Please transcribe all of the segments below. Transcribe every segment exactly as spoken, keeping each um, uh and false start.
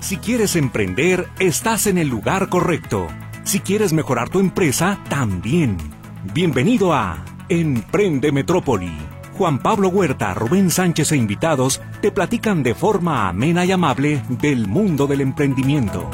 Si quieres emprender, estás en el lugar correcto. Si quieres mejorar tu empresa, también. Bienvenido a Emprende Metrópoli. Juan Pablo Huerta, Rubén Sánchez e invitados te platican de forma amena y amable del mundo del emprendimiento.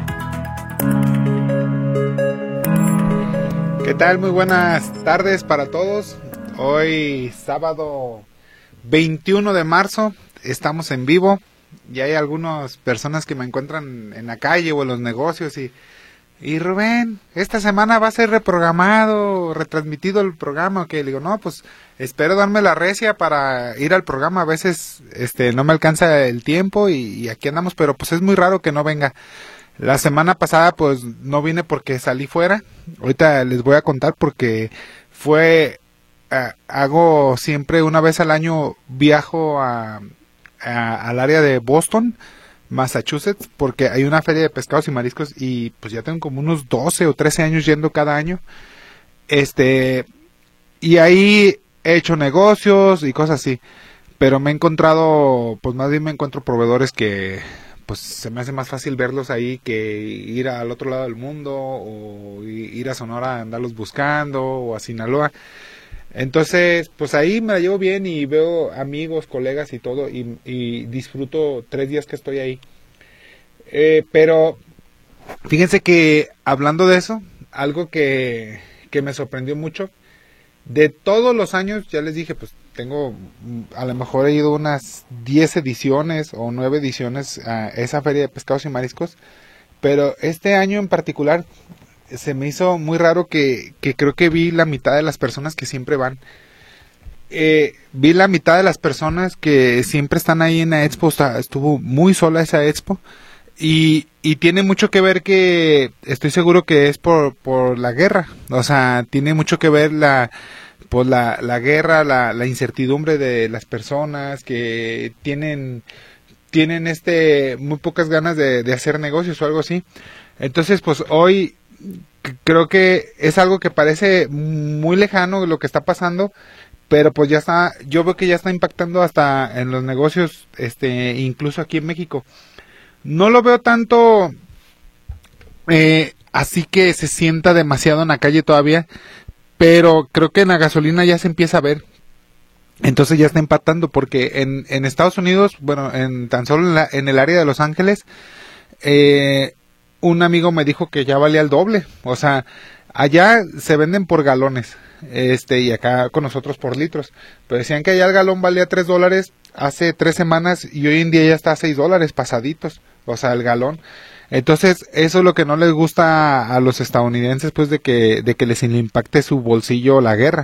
¿Qué tal? Muy buenas tardes para todos. Hoy sábado veintiuno de marzo, estamos en vivo. Y hay algunas personas que me encuentran en la calle o en los negocios y, y Rubén, esta semana va a ser reprogramado, retransmitido el programa, que le digo, no, pues espero darme la recia para ir al programa, a veces este no me alcanza el tiempo y, y aquí andamos, pero pues es muy raro que no venga. La semana pasada pues no vine porque salí fuera, ahorita les voy a contar porque fue, uh, hago siempre una vez al año, viajo a... A, al área de Boston, Massachusetts, porque hay una feria de pescados y mariscos y pues ya tengo como unos doce o trece años yendo cada año. Este, y ahí he hecho negocios y cosas así, pero me he encontrado, pues más bien me encuentro proveedores que pues se me hace más fácil verlos ahí que ir al otro lado del mundo o ir a Sonora a andarlos buscando o a Sinaloa. Entonces, pues ahí me la llevo bien y veo amigos, colegas y todo, y, y disfruto tres días que estoy ahí. Eh, pero, fíjense que, hablando de eso, algo que, que me sorprendió mucho, de todos los años, ya les dije, pues tengo, a lo mejor he ido unas diez ediciones o nueve ediciones a esa feria de pescados y mariscos, pero este año en particular se me hizo muy raro que, que creo que vi la mitad de las personas que siempre van. Eh, vi la mitad de las personas que siempre están ahí en la expo, o sea, estuvo muy sola esa expo. Y, y tiene mucho que ver que, estoy seguro que es por, por la guerra. O sea, tiene mucho que ver la, pues la, la guerra, la, la incertidumbre de las personas que tienen, tienen este, muy pocas ganas de, de hacer negocios o algo así. Entonces, pues hoy, creo que es algo que parece muy lejano lo que está pasando, pero pues ya está, yo veo que ya está impactando hasta en los negocios, este, incluso aquí en México. No lo veo tanto eh, así que se sienta demasiado en la calle todavía, pero creo que en la gasolina ya se empieza a ver. Entonces ya está impactando porque en, en Estados Unidos, bueno, en tan solo en, la, en el área de Los Ángeles, eh, un amigo me dijo que ya valía el doble, o sea, allá se venden por galones, este, y acá con nosotros por litros, pero decían que allá el galón valía tres dólares hace tres semanas y hoy en día ya está a seis dólares pasaditos, o sea, el galón. Entonces, eso es lo que no les gusta a los estadounidenses, pues, de que, de que les impacte su bolsillo la guerra.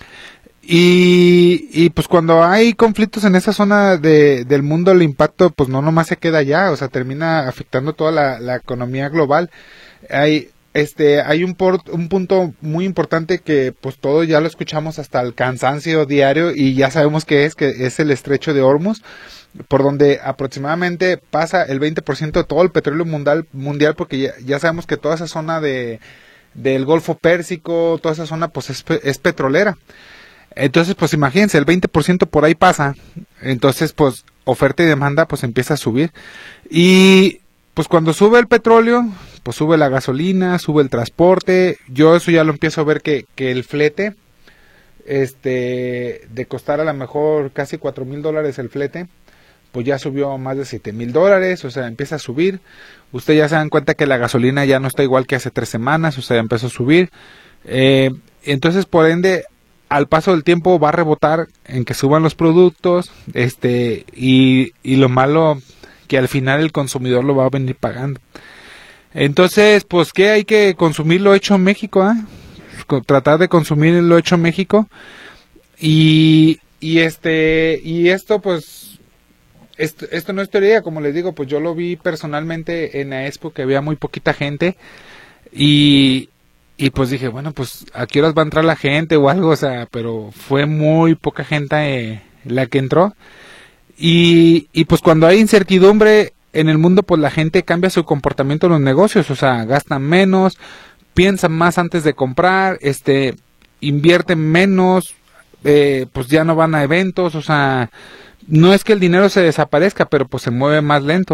Y, y pues cuando hay conflictos en esa zona de, del mundo, el impacto pues no nomás se queda allá, o sea, termina afectando toda la, la economía global. Hay, este, hay un, por, un punto muy importante que pues todos ya lo escuchamos hasta el cansancio diario y ya sabemos que es, que es el estrecho de Hormuz, por donde aproximadamente pasa el veinte por ciento de todo el petróleo mundial, mundial porque ya, ya sabemos que toda esa zona de, del Golfo Pérsico, toda esa zona pues es, es petrolera. Entonces, pues imagínense, el veinte por ciento por ahí pasa, entonces pues oferta y demanda pues empieza a subir y pues cuando sube el petróleo, pues sube la gasolina, sube el transporte. Yo eso ya lo empiezo a ver que, que el flete, este, de costar a lo mejor casi cuatro mil dólares el flete, pues ya subió a más de siete mil dólares, o sea, empieza a subir. Ustedes ya se dan cuenta que la gasolina ya no está igual que hace tres semanas, o sea, empezó a subir. Eh, entonces, por ende, al paso del tiempo va a rebotar en que suban los productos, este, y, y lo malo que al final el consumidor lo va a venir pagando. Entonces, pues, ¿qué? Hay que consumir lo hecho en México, ¿eh? Tratar de consumir lo hecho en México. Y, y este, y esto, pues, esto, esto no es teoría, como les digo, pues yo lo vi personalmente en la expo que había muy poquita gente y... Y pues dije, bueno, pues a qué horas va a entrar la gente o algo, o sea, pero fue muy poca gente eh, la que entró. Y, y pues cuando hay incertidumbre en el mundo, pues la gente cambia su comportamiento en los negocios, o sea, gastan menos, piensan más antes de comprar, este, invierten menos, eh, pues ya no van a eventos, o sea, no es que el dinero se desaparezca, pero pues se mueve más lento.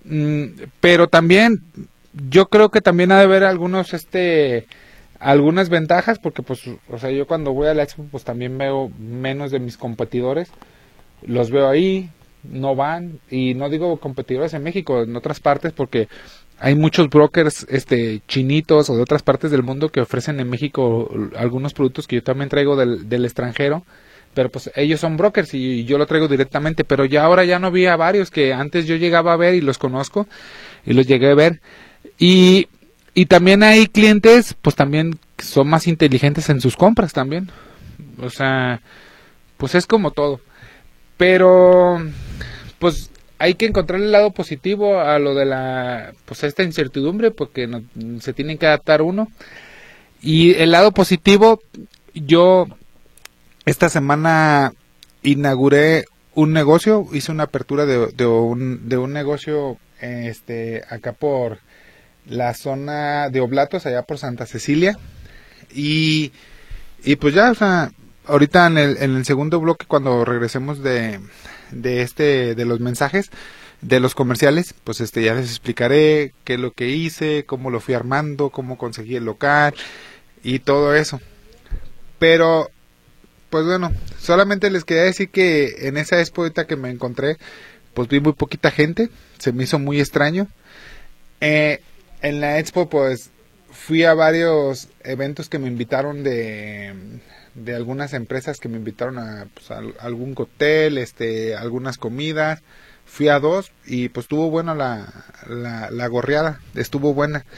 Mm, pero también, yo creo que también ha de haber algunos, este, algunas ventajas, porque pues, o sea, yo cuando voy a la expo, pues también veo menos de mis competidores, los veo ahí, no van, y no digo competidores en México, en otras partes, porque hay muchos brokers, este, chinitos o de otras partes del mundo que ofrecen en México algunos productos que yo también traigo del, del extranjero, pero pues ellos son brokers y yo lo traigo directamente, pero ya ahora ya no vi a varios que antes yo llegaba a ver y los conozco y los llegué a ver, y, y también hay clientes, pues también son más inteligentes en sus compras también, o sea, pues es como todo, pero pues hay que encontrar el lado positivo a lo de la, pues esta incertidumbre, porque no, se tienen que adaptar uno. Y el lado positivo, yo esta semana inauguré un negocio, hice una apertura de, de un de un negocio, este, acá por la zona de Oblatos, allá por Santa Cecilia, y y pues ya, o sea, ahorita en el en el segundo bloque, cuando regresemos de de este de los mensajes de los comerciales, pues este ya les explicaré qué es lo que hice, cómo lo fui armando, cómo conseguí el local y todo eso. Pero pues bueno, solamente les quería decir que en esa expo ahorita que me encontré, pues vi muy poquita gente, se me hizo muy extraño. Eh, en la expo pues fui a varios eventos que me invitaron de de algunas empresas que me invitaron a, pues, a algún cóctel, este, algunas comidas. Fui a dos y pues estuvo buena la, la, la gorreada, estuvo buena.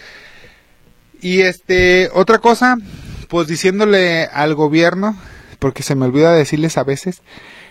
Y este, otra cosa, pues diciéndole al gobierno, porque se me olvida decirles a veces,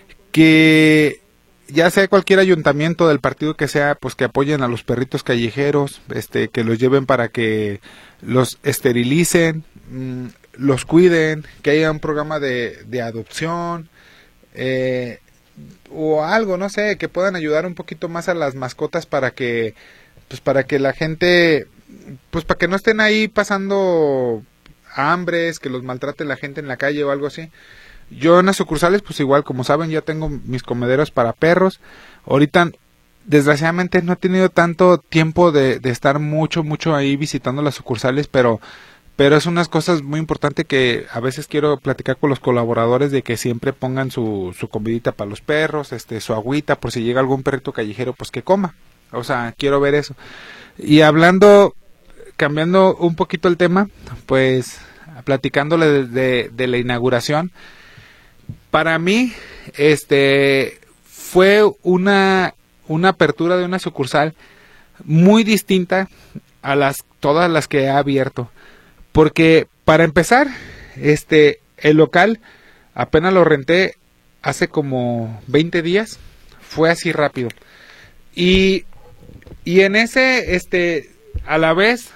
que ya sea cualquier ayuntamiento del partido que sea, pues que apoyen a los perritos callejeros, este, que los lleven para que los esterilicen, mmm, los cuiden, que haya un programa de, de adopción, eh, o algo, no sé, que puedan ayudar un poquito más a las mascotas para que, pues para que la gente, pues para que no estén ahí pasando hambres, que los maltrate la gente en la calle o algo así. Yo en las sucursales, pues igual, como saben, ya tengo mis comederos para perros. Ahorita, desgraciadamente, no he tenido tanto tiempo de, de estar mucho, mucho ahí visitando las sucursales, pero pero es unas cosas muy importantes que a veces quiero platicar con los colaboradores, de que siempre pongan su, su comidita para los perros, este, su agüita, por si llega algún perrito callejero, pues que coma. O sea, quiero ver eso. Y hablando, cambiando un poquito el tema, pues platicándole de, de, de la inauguración, para mí, este, fue una, una apertura de una sucursal muy distinta a las, todas las que he abierto. Porque, para empezar, este, el local apenas lo renté hace como veinte días, fue así rápido. Y, y en ese, este, a la vez,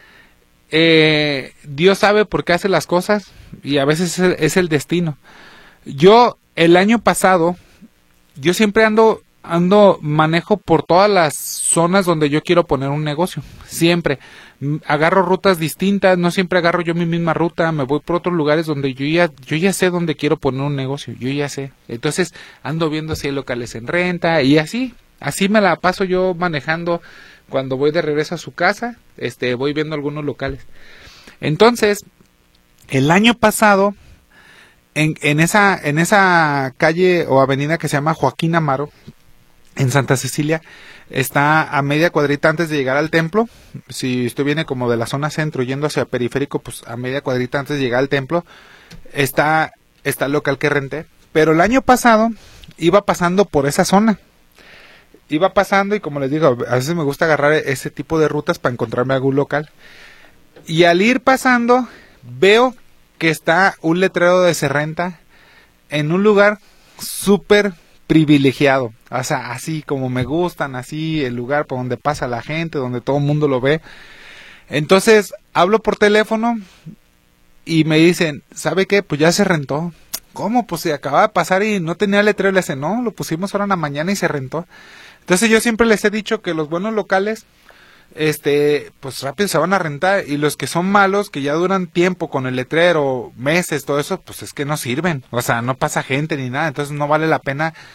eh, Dios sabe por qué hace las cosas, y a veces es el, es el destino. Yo, el año pasado, yo siempre ando, ando, manejo por todas las zonas donde yo quiero poner un negocio, siempre. Agarro rutas distintas, no siempre agarro yo mi misma ruta, me voy por otros lugares donde yo ya, yo ya sé dónde quiero poner un negocio, yo ya sé. Entonces ando viendo si hay locales en renta y así, así me la paso yo manejando cuando voy de regreso a su casa, este, voy viendo algunos locales. Entonces, el año pasado, en, en esa, en esa calle o avenida que se llama Joaquín Amaro, en Santa Cecilia, está a media cuadrita antes de llegar al templo. Si usted viene como de la zona centro yendo hacia periférico, pues a media cuadrita antes de llegar al templo está, está el local que renté. Pero el año pasado iba pasando por esa zona, iba pasando y, como les digo, a veces me gusta agarrar ese tipo de rutas para encontrarme algún local, y al ir pasando veo que está un letrero de se renta en un lugar súper privilegiado, o sea, así como me gustan, así el lugar por donde pasa la gente, donde todo el mundo lo ve. Entonces hablo por teléfono y me dicen, ¿sabe qué? Pues ya se rentó. ¿Cómo? Pues se acaba de pasar y no tenía letrero. Le dice, no, lo pusimos ahora en la mañana y se rentó. Entonces yo siempre les he dicho que los buenos locales, este, pues rápido se van a rentar, y los que son malos, que ya duran tiempo con el letrero, meses, todo eso, pues es que no sirven, o sea, no pasa gente ni nada, entonces no vale la pena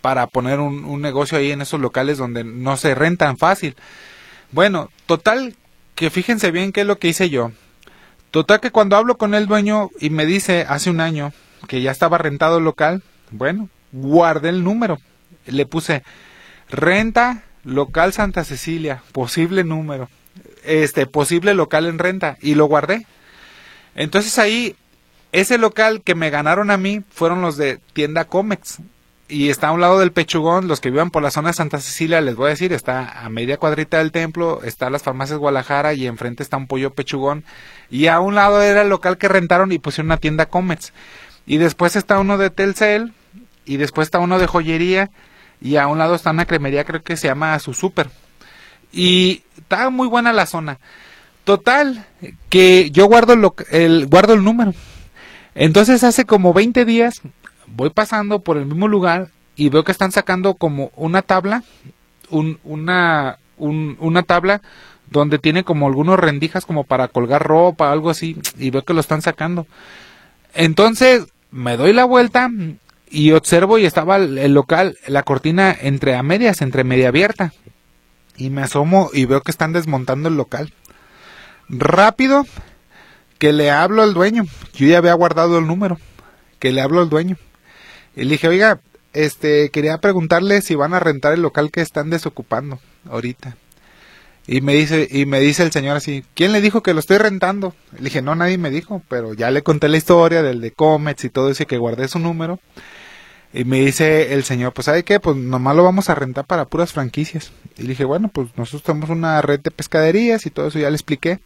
para poner un, un negocio ahí en esos locales donde no se rentan fácil. Bueno, total, que fíjense bien qué es lo que hice yo. Total que cuando hablo con el dueño y me dice hace un año que ya estaba rentado el local, bueno, guardé el número. Le puse renta local Santa Cecilia, posible número, este, posible local en renta, y lo guardé. Entonces ahí, ese local que me ganaron a mí fueron los de tienda Comex. Y está a un lado del Pechugón. Los que vivan por la zona de Santa Cecilia, les voy a decir, está a media cuadrita del templo, está las farmacias Guadalajara y enfrente está un pollo Pechugón. Y a un lado era el local que rentaron y pusieron una tienda Comex. Y después está uno de Telcel, y después está uno de joyería, y a un lado está una cremería, creo que se llama Su Super. Y está muy buena la zona. Total, que yo guardo el, el, guardo el número. Entonces hace como veinte días voy pasando por el mismo lugar y veo que están sacando como una tabla, un, una, un, una tabla donde tiene como algunos rendijas como para colgar ropa, algo así, y veo que lo están sacando. Entonces me doy la vuelta y observo y estaba el, el local, la cortina entre a medias, entre media abierta, y me asomo y veo que están desmontando el local. Rápido que le hablo al dueño, yo ya había guardado el número, que le hablo al dueño. Y le dije, oiga, este, quería preguntarle si van a rentar el local que están desocupando ahorita. Y me dice, y me dice el señor así, ¿quién le dijo que lo estoy rentando? Le dije, no, nadie me dijo, pero ya le conté la historia del de Comets y todo eso, y que guardé su número. Y me dice el señor, pues ¿sabe qué? Pues nomás lo vamos a rentar para puras franquicias. Y le dije, bueno, pues nosotros tenemos una red de pescaderías y todo eso, ya le expliqué.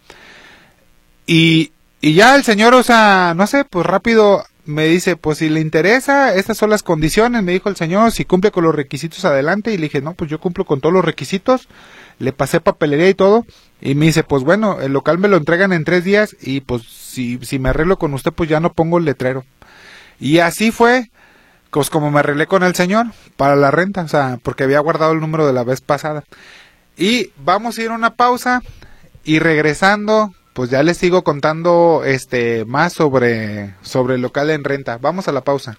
Y, y ya el señor, o sea, no sé, pues rápido me dice, pues si le interesa, estas son las condiciones, me dijo el señor, si cumple con los requisitos adelante. Y le dije, no, pues yo cumplo con todos los requisitos, le pasé papelería y todo. Y me dice, pues bueno, el local me lo entregan en tres días y pues si, si me arreglo con usted, pues ya no pongo el letrero. Y así fue, pues como me arreglé con el señor para la renta, o sea, porque había guardado el número de la vez pasada. Y vamos a ir a una pausa y regresando, pues ya les sigo contando este más sobre, sobre el local en renta. Vamos a la pausa.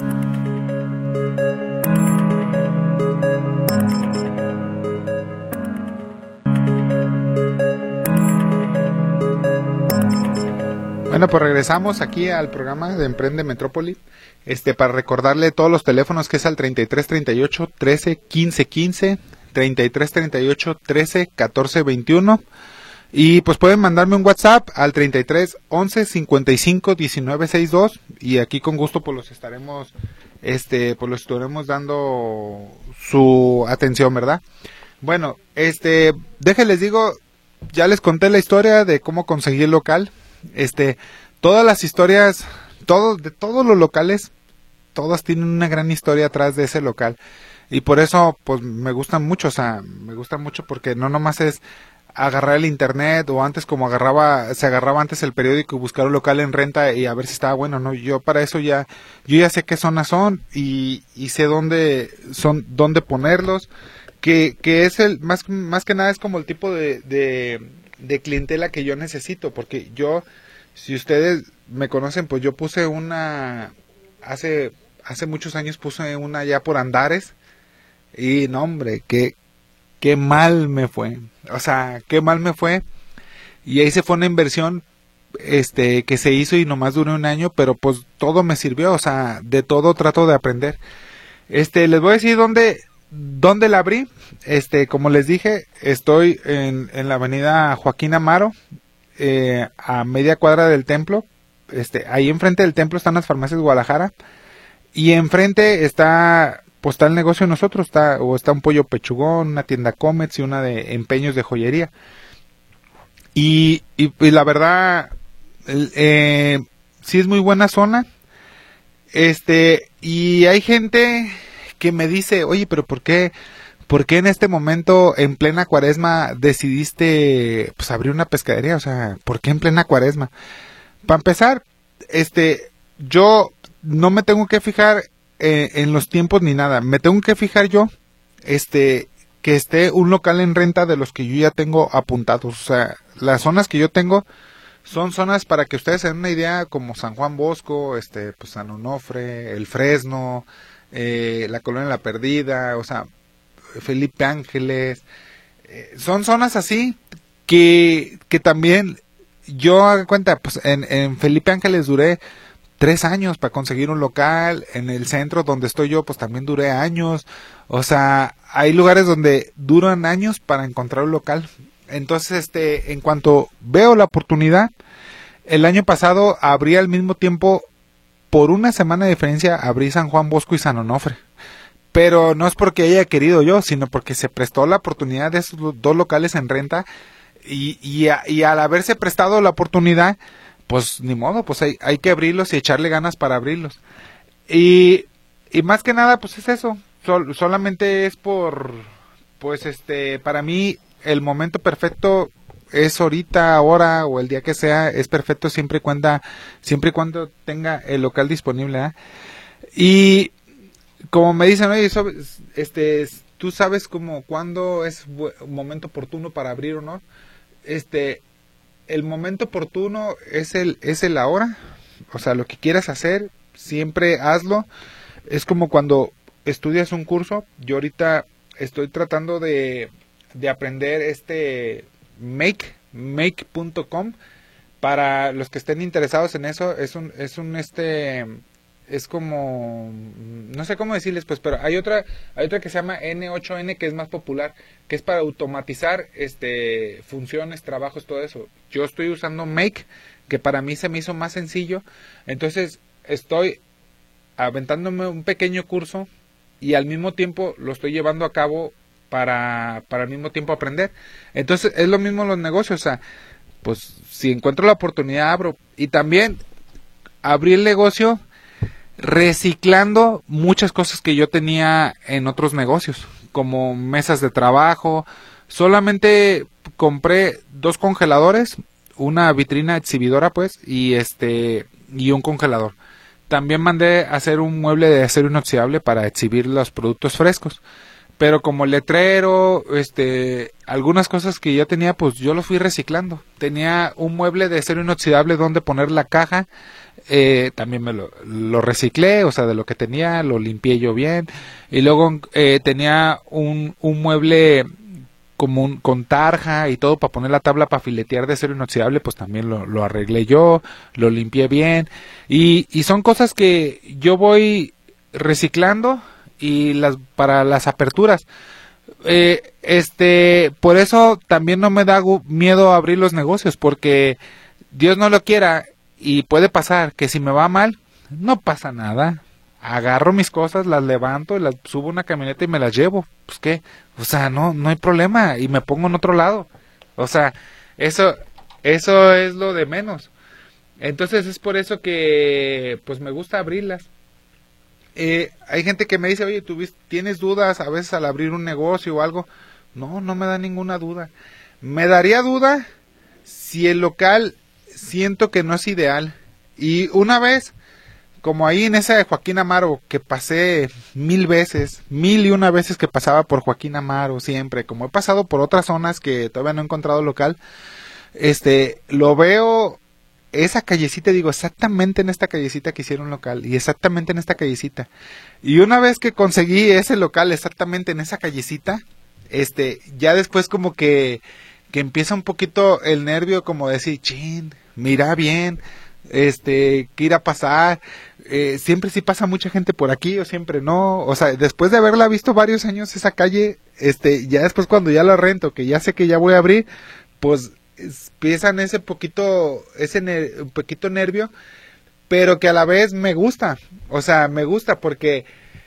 Bueno, pues regresamos aquí al programa de Emprende Metrópoli, este, para recordarle todos los teléfonos, que es al treinta y tres treinta y ocho trece quince quince, treinta y tres treinta y ocho trece catorce veintiuno, y pues pueden mandarme un WhatsApp al treinta y tres once cincuenta y cinco diecinueve sesenta y dos, y aquí con gusto pues los estaremos, este, pues los estaremos dando su atención, ¿verdad? Bueno, este, déjenles digo, ya les conté la historia de cómo conseguí el local. Este, todas las historias, todo, de todos los locales, todas tienen una gran historia atrás de ese local, y por eso pues me gustan mucho, o sea, me gustan mucho porque no nomás es agarrar el internet, o antes como agarraba, se agarraba antes el periódico y buscar un local en renta y a ver si estaba bueno, no, yo para eso ya, yo ya sé qué zonas son y, y sé dónde son, dónde ponerlos, que, que es el, más, más que nada es como el tipo de, de de clientela que yo necesito, porque yo, si ustedes me conocen, pues yo puse una, hace, hace muchos años puse una ya por Andares, y no hombre, qué, qué mal me fue, o sea, qué mal me fue, y ahí se fue una inversión, este, que se hizo y nomás duró un año, pero pues todo me sirvió, o sea, de todo trato de aprender. Este, les voy a decir dónde, ¿dónde la abrí? Este, como les dije, estoy en, en la avenida Joaquín Amaro, eh, a media cuadra del templo. Este, ahí enfrente del templo están las farmacias Guadalajara, y enfrente está, pues está el negocio de nosotros, está, o está un pollo Pechugón, una tienda Comets y una de empeños de joyería. Y, y, y la verdad, eh, sí es muy buena zona. Este, y hay gente que me dice, oye, pero ¿por qué, por qué en este momento, en plena cuaresma, decidiste pues abrir una pescadería? O sea, ¿por qué en plena cuaresma? Para empezar, este, yo no me tengo que fijar eh, en los tiempos ni nada. Me tengo que fijar yo, este, que esté un local en renta de los que yo ya tengo apuntados. O sea, las zonas que yo tengo son zonas, para que ustedes se den una idea, como San Juan Bosco, este, pues San Onofre, El Fresno, eh, la Colonia La Perdida, o sea, Felipe Ángeles, eh, son zonas así que, que también yo hago cuenta, pues en, en Felipe Ángeles duré tres años para conseguir un local, en el centro donde estoy yo pues también duré años, o sea, hay lugares donde duran años para encontrar un local. Entonces, este, en cuanto veo la oportunidad, el año pasado abrí al mismo tiempo, por una semana de diferencia, abrí San Juan Bosco y San Onofre. Pero no es porque haya querido yo, sino porque se prestó la oportunidad de esos dos locales en renta y, y, a, y al haberse prestado la oportunidad, pues ni modo, pues hay, hay que abrirlos y echarle ganas para abrirlos. Y, y más que nada, pues es eso, Sol, solamente es por, pues este, para mí el momento perfecto es ahorita, ahora o el día que sea, es perfecto siempre y cuando, siempre y cuando tenga el local disponible, ¿eh? Y como me dicen, oye, este, tú sabes como cuándo es un momento oportuno para abrir o no. Este, el momento oportuno es el, es el ahora. O sea, lo que quieras hacer, siempre hazlo. Es como cuando estudias un curso. Yo ahorita estoy tratando de, de aprender este Make, make punto com. Para los que estén interesados en eso, es un, es un este... es como, no sé cómo decirles, pues, pero hay otra, hay otra que se llama N ocho N, que es más popular, que es para automatizar este funciones, trabajos, todo eso. Yo estoy usando Make, que para mí se me hizo más sencillo, entonces estoy aventándome un pequeño curso y al mismo tiempo lo estoy llevando a cabo para, para al mismo tiempo aprender. Entonces es lo mismo en los negocios, o sea, pues si encuentro la oportunidad abro. Y también abrí el negocio reciclando muchas cosas que yo tenía en otros negocios, como mesas de trabajo. Solamente compré dos congeladores, una vitrina exhibidora pues, y este y un congelador. También mandé a hacer un mueble de acero inoxidable para exhibir los productos frescos. Pero como letrero, este, algunas cosas que yo tenía, pues yo lo fui reciclando. Tenía un mueble de acero inoxidable donde poner la caja. Eh, también me lo, lo reciclé, o sea, de lo que tenía, lo limpié yo bien. Y luego eh, tenía un, un mueble como un, con tarja y todo para poner la tabla para filetear de acero inoxidable, pues también lo, lo arreglé yo, lo limpié bien. Y, y son cosas que yo voy reciclando y las para las aperturas. Eh, este, por eso también no me da miedo abrir los negocios, porque Dios no lo quiera y puede pasar que si me va mal, no pasa nada. Agarro mis cosas, las levanto, las subo a una camioneta y me las llevo. Pues qué, o sea, no, no hay problema y me pongo en otro lado. O sea, eso, eso es lo de menos. Entonces es por eso que, pues me gusta abrirlas. Eh, hay gente que me dice, oye, ¿tú tienes dudas a veces al abrir un negocio o algo? No, no me da ninguna duda. Me daría duda si el local siento que no es ideal. Y una vez, como ahí en esa de Joaquín Amaro, que pasé mil veces, mil y una veces que pasaba por Joaquín Amaro siempre, como he pasado por otras zonas que todavía no he encontrado local, este, lo veo, esa callecita, digo, exactamente en esta callecita que hicieron local, y exactamente en esta callecita. Y una vez que conseguí ese local exactamente en esa callecita, este, ya después como que, que empieza un poquito el nervio, como decir, chin, mira bien, este, qué irá a pasar, eh, siempre sí pasa mucha gente por aquí o siempre no, o sea, después de haberla visto varios años esa calle, este, ya después cuando ya la rento, que ya sé que ya voy a abrir, pues empiezan ese poquito, ese ner- un poquito nervio, pero que a la vez me gusta, o sea, me gusta porque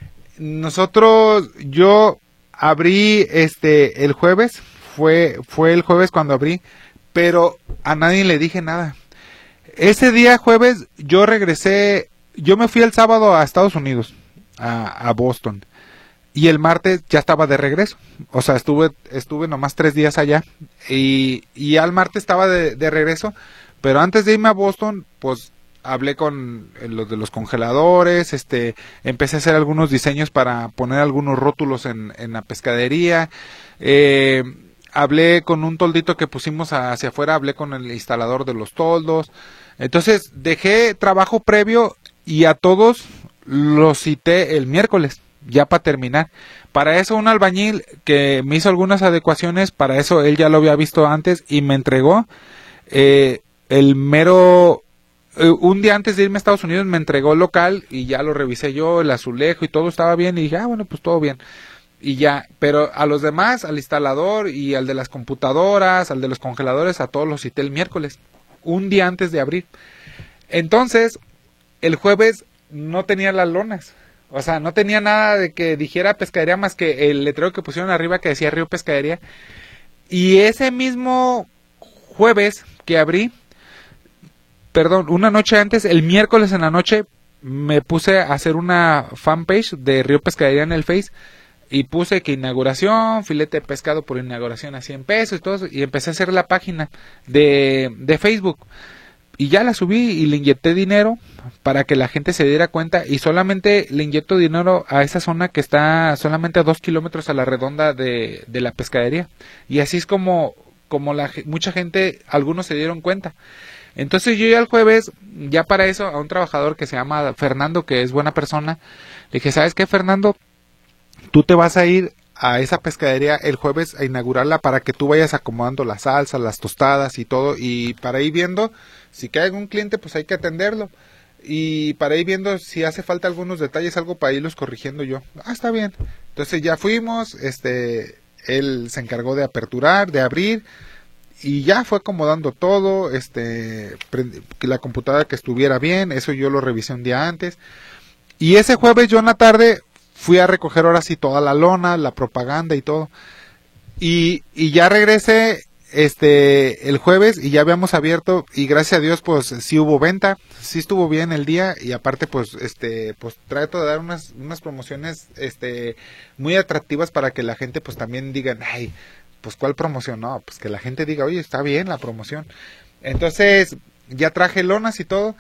nosotros, yo abrí este el jueves, fue, fue el jueves cuando abrí, pero a nadie le dije nada. Ese día jueves yo regresé, yo me fui el sábado a Estados Unidos, a, a Boston, y el martes ya estaba de regreso, o sea, estuve estuve nomás tres días allá, y, y al martes estaba de, de regreso, pero antes de irme a Boston, pues hablé con los de los congeladores, este, empecé a hacer algunos diseños para poner algunos rótulos en, en la pescadería, eh, hablé con un toldito que pusimos hacia afuera, hablé con el instalador de los toldos, entonces dejé trabajo previo y a todos los cité el miércoles. ya para terminar. Para eso un albañil que me hizo algunas adecuaciones, para eso él ya lo había visto antes y me entregó eh, el mero... Eh, un día antes de irme a Estados Unidos me entregó el local y ya lo revisé yo, el azulejo y todo estaba bien y dije, ah, bueno, pues todo bien. Y ya, pero a los demás, al instalador y al de las computadoras, al de los congeladores, a todos los cité el miércoles, un día antes de abrir. Entonces, el jueves no tenía las lonas. O sea, no tenía nada de que dijera pescadería más que el letrero que pusieron arriba que decía Río Pescadería. Y ese mismo jueves que abrí, perdón, una noche antes, el miércoles en la noche, me puse a hacer una fanpage de Río Pescadería en el Face. Y puse que inauguración, filete de pescado por inauguración a cien pesos y todo eso. Y empecé a hacer la página de, de Facebook. Y ya la subí y le inyecté dinero para que la gente se diera cuenta. Y solamente le inyecto dinero a esa zona que está solamente a dos kilómetros a la redonda de, de la pescadería. Y así es como, como la, mucha gente, algunos se dieron cuenta. Entonces yo ya el jueves, ya para eso, a un trabajador que se llama Fernando, que es buena persona, le dije, ¿sabes qué, Fernando? Tú te vas a ir a esa pescadería el jueves a inaugurarla para que tú vayas acomodando las salsas, las tostadas y todo, y para ir viendo si cae algún cliente, pues hay que atenderlo, y para ir viendo si hace falta algunos detalles, algo para irlos corrigiendo yo. Ah, está bien. Entonces ya fuimos, este, él se encargó de aperturar, de abrir, y ya fue acomodando todo, este, que la computadora que estuviera bien, eso yo lo revisé un día antes, y ese jueves yo en la tarde fui a recoger ahora sí toda la lona, la propaganda y todo. Y, y ya regresé este el jueves y ya habíamos abierto y gracias a Dios pues sí hubo venta, sí estuvo bien el día y aparte pues este pues trato de dar unas unas promociones este muy atractivas para que la gente pues también digan, "Ay, pues ¿cuál promoción?" No, pues que la gente diga, "Oye, está bien la promoción." Entonces, ya traje lonas y todo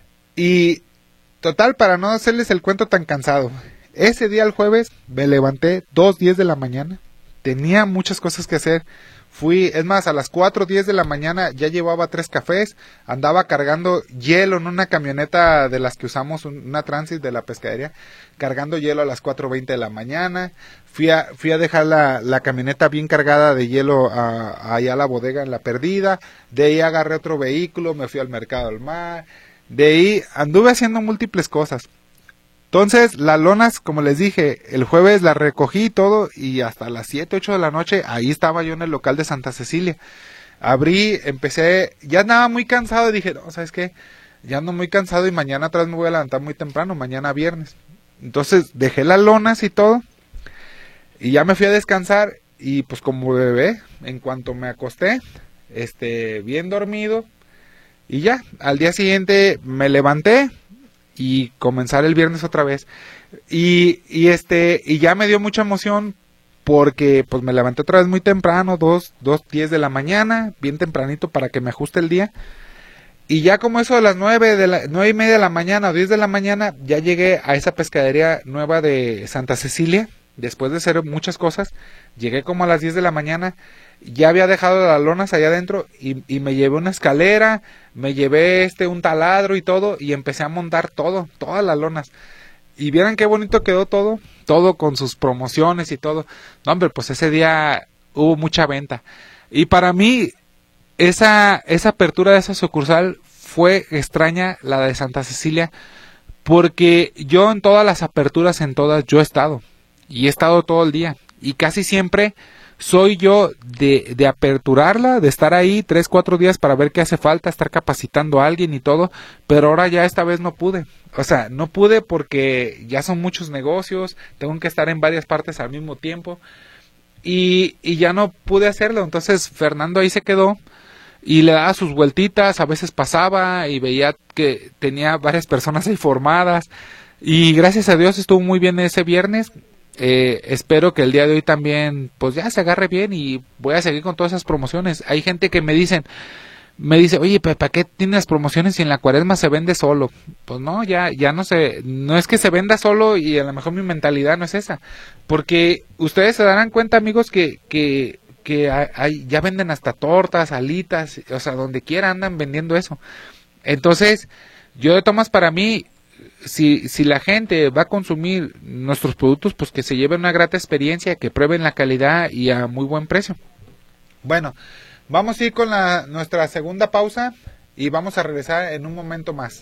y total para no hacerles el cuento tan cansado. Ese día, el jueves, me levanté dos diez de la mañana. Tenía muchas cosas que hacer. Fui, es más, a las cuatro diez de la mañana ya llevaba tres cafés. Andaba cargando hielo en una camioneta de las que usamos, una Transit de la pescadería. Cargando hielo a las cuatro veinte de la mañana. Fui a, fui a dejar la, la camioneta bien cargada de hielo a, allá a la bodega en La Perdida. De ahí agarré otro vehículo, me fui al mercado del mar. De ahí anduve haciendo múltiples cosas. Entonces, las lonas, como les dije, el jueves las recogí y todo, y hasta las siete, ocho de la noche, ahí estaba yo en el local de Santa Cecilia. Abrí, empecé, ya andaba muy cansado y dije, no, ¿sabes qué? Ya ando muy cansado y mañana atrás me voy a levantar muy temprano, mañana viernes. Entonces, dejé las lonas y todo, y ya me fui a descansar, y pues como bebé, en cuanto me acosté, este, bien dormido, y ya, al día siguiente me levanté, y comenzar el viernes otra vez y, y este y ya me dio mucha emoción porque pues me levanté otra vez muy temprano, dos, dos, diez de la mañana, bien tempranito para que me ajuste el día y ya como eso de las nueve de la nueve y media de la mañana o diez de la mañana ya llegué a esa pescadería nueva de Santa Cecilia. Después de hacer muchas cosas, llegué como a las diez de la mañana, ya había dejado las lonas allá adentro y, y me llevé una escalera, me llevé este un taladro y todo y empecé a montar todo, todas las lonas. Y vieran qué bonito quedó todo, todo con sus promociones y todo. No, hombre, pues ese día hubo mucha venta. Y para mí, esa, esa apertura de esa sucursal fue extraña, la de Santa Cecilia, porque yo en todas las aperturas, en todas, yo he estado. Y he estado todo el día. Y casi siempre soy yo de, de aperturarla, de estar ahí tres, cuatro días para ver qué hace falta, estar capacitando a alguien y todo. Pero ahora ya esta vez no pude. O sea, no pude porque ya son muchos negocios, tengo que estar en varias partes al mismo tiempo. Y, y ya no pude hacerlo. Entonces Fernando ahí se quedó y le daba sus vueltitas, a veces pasaba y veía que tenía varias personas ahí formadas. Y gracias a Dios estuvo muy bien ese viernes. Eh, espero que el día de hoy también pues ya se agarre bien y voy a seguir con todas esas promociones. Hay gente que me dicen, me dice, oye, ¿para qué tienes promociones si en la cuaresma se vende solo? Pues no, ya, ya no sé, no es que se venda solo y a lo mejor mi mentalidad no es esa, porque ustedes se darán cuenta, amigos, que, que, que hay, ya venden hasta tortas, alitas, o sea, donde quiera andan vendiendo eso. Entonces, yo de tomas para mí, si, si la gente va a consumir nuestros productos, pues que se lleven una grata experiencia, que prueben la calidad y a muy buen precio. Bueno, vamos a ir con la, nuestra segunda pausa y vamos a regresar en un momento más.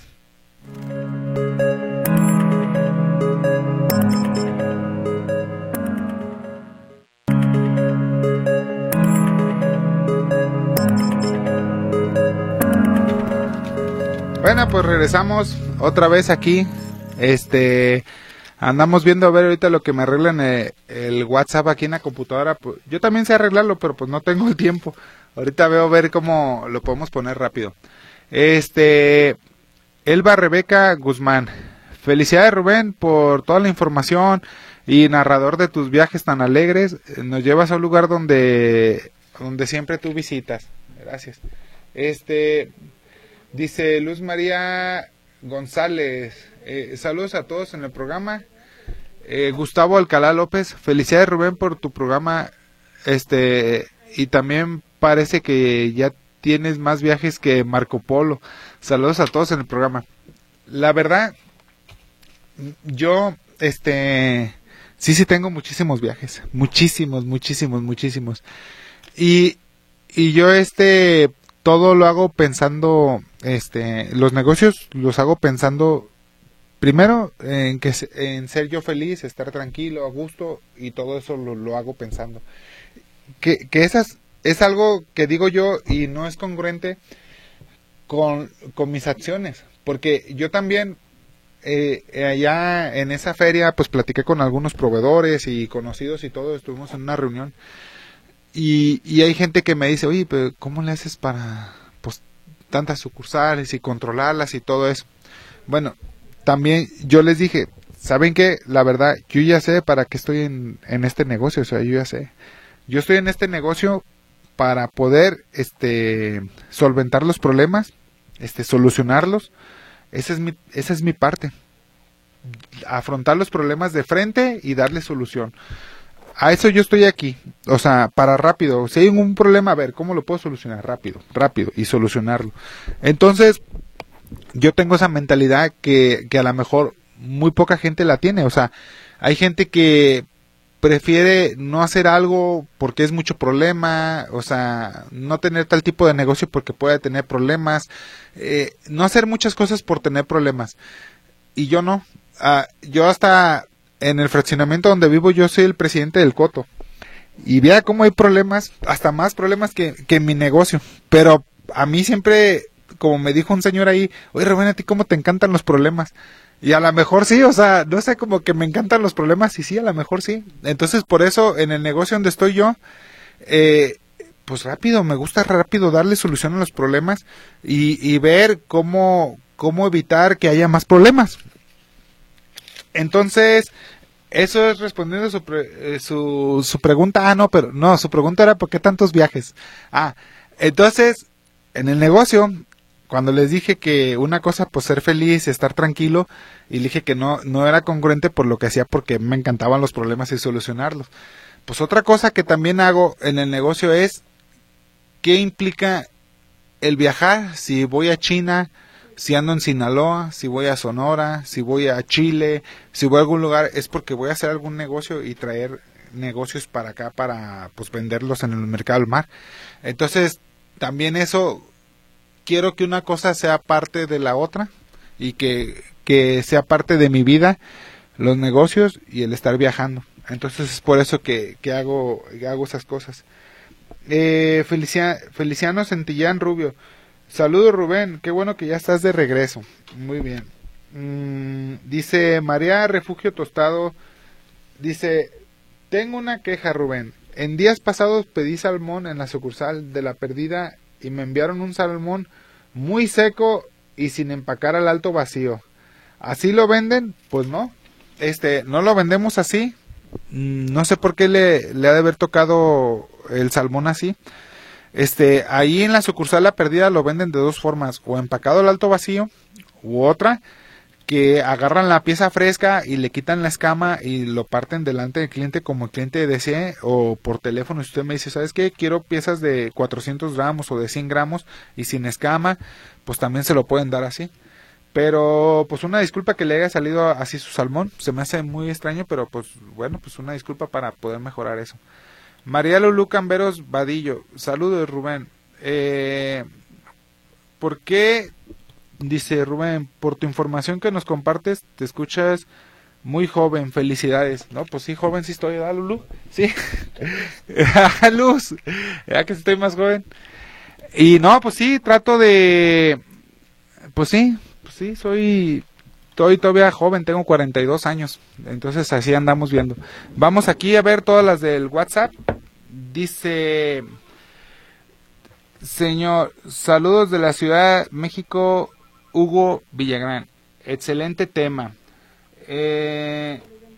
Bueno, pues regresamos otra vez aquí. Este, andamos viendo a ver ahorita lo que me arreglan el, el WhatsApp aquí en la computadora. Pues, yo también sé arreglarlo, pero pues no tengo el tiempo. Ahorita veo a ver cómo lo podemos poner rápido. Este, Elba Rebeca Guzmán. Felicidades, Rubén, por toda la información y narrador de tus viajes tan alegres. Nos llevas a un lugar donde, donde siempre tú visitas. Gracias. Este, dice Luz María González. Eh, saludos a todos en el programa. Eh, Gustavo Alcalá López. Felicidades, Rubén, por tu programa. Este, y también parece que ya tienes más viajes que Marco Polo. Saludos a todos en el programa. La verdad, yo, este, sí, sí tengo muchísimos viajes, muchísimos, muchísimos, muchísimos. Y, y yo, este, todo lo hago pensando, este, los negocios los hago pensando, primero, en que, en ser yo feliz, estar tranquilo, a gusto, y todo eso lo, lo hago pensando. Que, que esas, es algo que digo yo y no es congruente con, con mis acciones, porque yo también, Eh, allá en esa feria pues platiqué con algunos proveedores y conocidos y todo, estuvimos en una reunión y, y hay gente que me dice, oye, pero ¿cómo le haces para pues tantas sucursales y controlarlas y todo eso? Bueno, también yo les dije, ¿saben qué? La verdad, yo ya sé para qué estoy en, en este negocio, o sea, yo ya sé, yo estoy en este negocio para poder este solventar los problemas, este solucionarlos. Esa es mi, esa es mi parte. Afrontar los problemas de frente y darle solución. A eso yo estoy aquí. O sea, para rápido. Si hay un problema, a ver, ¿cómo lo puedo solucionar? Rápido, rápido. Y solucionarlo. Entonces, yo tengo esa mentalidad que, que a lo mejor muy poca gente la tiene. O sea, hay gente que prefiere no hacer algo porque es mucho problema, o sea, no tener tal tipo de negocio porque puede tener problemas, eh, no hacer muchas cosas por tener problemas. Y yo no, uh, yo hasta en el fraccionamiento donde vivo yo soy el presidente del Coto. Y vea cómo hay problemas, hasta más problemas que, que en mi negocio. Pero a mí siempre, como me dijo un señor ahí, oye Rubén, ¿a ti cómo te encantan los problemas? Y a lo mejor sí, o sea, no sé, como que me encantan los problemas y sí, a lo mejor sí. Entonces, por eso, en el negocio donde estoy yo, eh, pues rápido, me gusta rápido darle solución a los problemas y, y ver cómo, cómo evitar que haya más problemas. Entonces, eso es respondiendo su, pre, su, su pregunta. Ah, no, pero no, su pregunta era ¿por qué tantos viajes? Ah, entonces, en el negocio, cuando les dije que una cosa, pues ser feliz, estar tranquilo, y le dije que no, no era congruente por lo que hacía porque me encantaban los problemas y solucionarlos. Pues otra cosa que también hago en el negocio es, ¿qué implica el viajar? Si voy a China, si ando en Sinaloa, si voy a Sonora, si voy a Chile, si voy a algún lugar, es porque voy a hacer algún negocio y traer negocios para acá para pues venderlos en el mercado del mar. Entonces, también eso, quiero que una cosa sea parte de la otra y que, que sea parte de mi vida, los negocios y el estar viajando. Entonces es por eso que, que hago, que hago esas cosas. Eh, Felicia, Feliciano Santillán Rubio. Saludos Rubén, qué bueno que ya estás de regreso. Muy bien. Mm, dice María Refugio Tostado, dice, tengo una queja Rubén. En días pasados pedí salmón en la sucursal de La Perdida y me enviaron un salmón muy seco y sin empacar al alto vacío. ¿Así lo venden? Pues no. Este, no lo vendemos así. No sé por qué le, le ha de haber tocado el salmón así. Este, ahí en la sucursal La Perdida lo venden de dos formas, o empacado al alto vacío, u otra, que agarran la pieza fresca y le quitan la escama y lo parten delante del cliente como el cliente desee, o por teléfono. Si usted me dice, ¿sabes qué? Quiero piezas de cuatrocientos gramos o de cien gramos y sin escama, pues también se lo pueden dar así. Pero pues una disculpa que le haya salido así su salmón, se me hace muy extraño, pero pues bueno, pues una disculpa para poder mejorar eso. María Lulú Camberos Vadillo, saludos Rubén. Eh, ¿Por qué? Dice Rubén, por tu información que nos compartes, te escuchas muy joven, felicidades. No, pues sí, joven sí estoy, ¿verdad, Lulú? Sí. Luz, ya que estoy más joven. Y no, pues sí, trato de... Pues sí, pues sí, soy... Estoy todavía joven, tengo cuarenta y dos años. Entonces así andamos viendo. Vamos aquí a ver todas las del WhatsApp. Dice... Señor, saludos de la Ciudad de México, Hugo Villagrán. Excelente tema. Eh,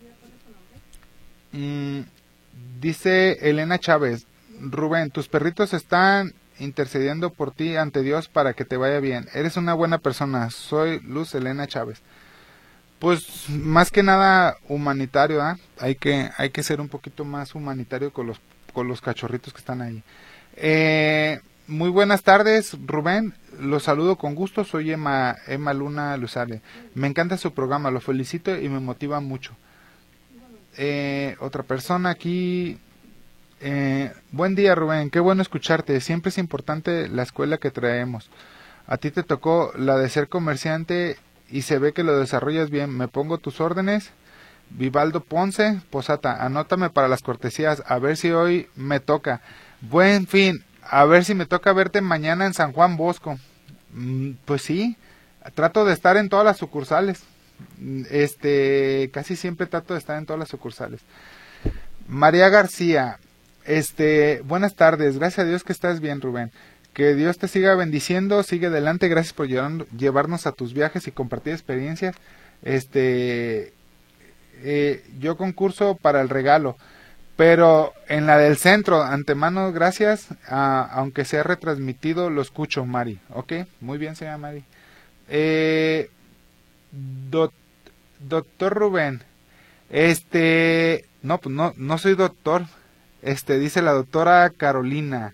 mm, dice Elena Chávez, Rubén, tus perritos están intercediendo por ti ante Dios para que te vaya bien. Eres una buena persona. Soy Luz Elena Chávez. Pues más que nada humanitario, ¿eh? Hay que hay que ser un poquito más humanitario con los con los cachorritos que están ahí. Eh, Muy buenas tardes, Rubén. Los saludo con gusto. Soy Emma, Emma Luna Luzale. Me encanta su programa, lo felicito y me motiva mucho. Eh, otra persona aquí. Eh, buen día, Rubén. Qué bueno escucharte. Siempre es importante la escuela que traemos. A ti te tocó la de ser comerciante y se ve que lo desarrollas bien. Me pongo tus órdenes. Vivaldo Ponce, Posata, anótame para las cortesías. A ver si hoy me toca. Buen fin. A ver si me toca verte mañana en San Juan Bosco. Mm, pues sí, trato de estar en todas las sucursales. Este, casi siempre trato de estar en todas las sucursales. María García, este, buenas tardes. Gracias a Dios que estás bien, Rubén. Que Dios te siga bendiciendo, sigue adelante. Gracias por llevar, llevarnos a tus viajes y compartir experiencias. Este, eh, yo concurso para el regalo. Pero en la del centro, antemano, gracias, a, aunque sea retransmitido, lo escucho, Mari. Ok, muy bien, señora Mari. Eh, doc, doctor Rubén, este, no, pues no, no soy doctor, este, dice la doctora Carolina.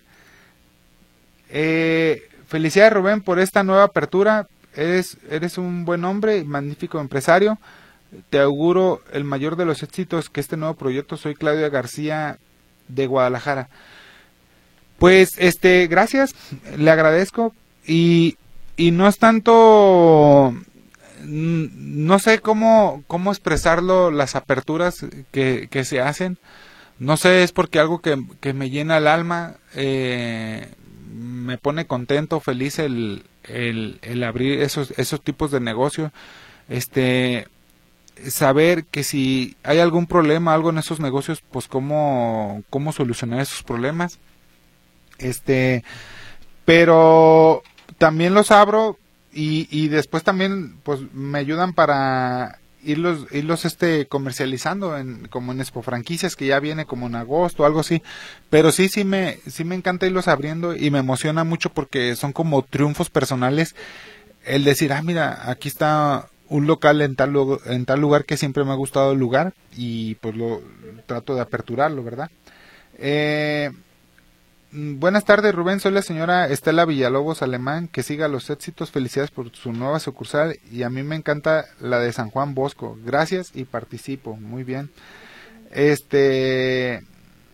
Eh, felicidades, Rubén, por esta nueva apertura. Eres, eres un buen hombre y magnífico empresario. Te auguro el mayor de los éxitos que este nuevo proyecto. Soy Claudia García de Guadalajara. Pues, este, gracias, le agradezco y, y no es tanto, no sé cómo, cómo expresarlo, las aperturas que, que se hacen. No sé, es porque algo que, que me llena el alma, eh, me pone contento, feliz el, el, el abrir esos, esos tipos de negocio. Este... saber que si hay algún problema, algo en esos negocios, pues cómo, cómo solucionar esos problemas. Este, pero también los abro y, y después también pues me ayudan para irlos, irlos este comercializando en, como en Expo Franquicias, que ya viene como en agosto o algo así. Pero sí, sí me, sí me encanta irlos abriendo y me emociona mucho porque son como triunfos personales. El decir, ah, mira, aquí está un local en tal, en tal lugar que siempre me ha gustado el lugar y pues lo trato de aperturarlo, ¿verdad? Eh, buenas tardes, Rubén, soy la señora Estela Villalobos Alemán, que siga los éxitos, felicidades por su nueva sucursal y a mí me encanta la de San Juan Bosco, gracias y participo, muy bien. Este,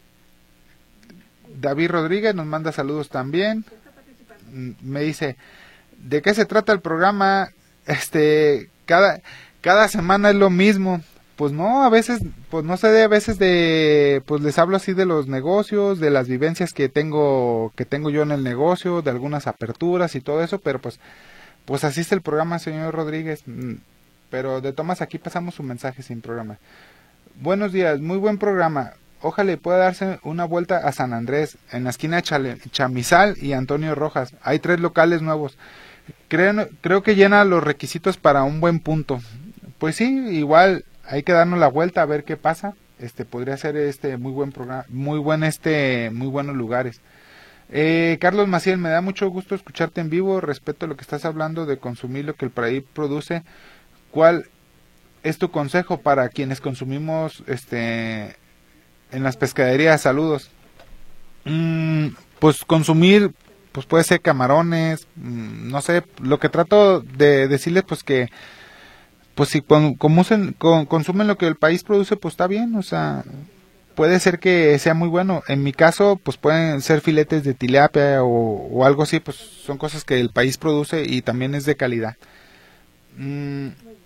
David Rodríguez nos manda saludos también, me dice, ¿de qué se trata el programa? Este, cada, cada semana es lo mismo. Pues no, a veces, pues no sé, a veces de, pues les hablo así de los negocios, de las vivencias que tengo, que tengo yo en el negocio, de algunas aperturas y todo eso, pero pues, pues así es el programa, señor Rodríguez. Pero de tomas aquí pasamos su mensaje sin programa. Buenos días, muy buen programa. Ojalá pueda darse una vuelta a San Andrés, en la esquina de Chale, Chamizal y Antonio Rojas. Hay tres locales nuevos. Creo, creo que llena los requisitos para un buen punto. Pues sí, igual hay que darnos la vuelta a ver qué pasa. Este podría ser este muy buen programa, muy buen este, muy buenos lugares. Eh, Carlos Maciel, me da mucho gusto escucharte en vivo. Respeto lo que estás hablando de consumir lo que el país produce. ¿Cuál es tu consejo para quienes consumimos este en las pescaderías? Saludos. Mm, pues consumir pues puede ser camarones, no sé, lo que trato de decirles pues que pues si con, consumen, con, consumen lo que el país produce, pues está bien, o sea, puede ser que sea muy bueno. En mi caso, pues pueden ser filetes de tilapia o, o algo así, pues son cosas que el país produce y también es de calidad. Mm,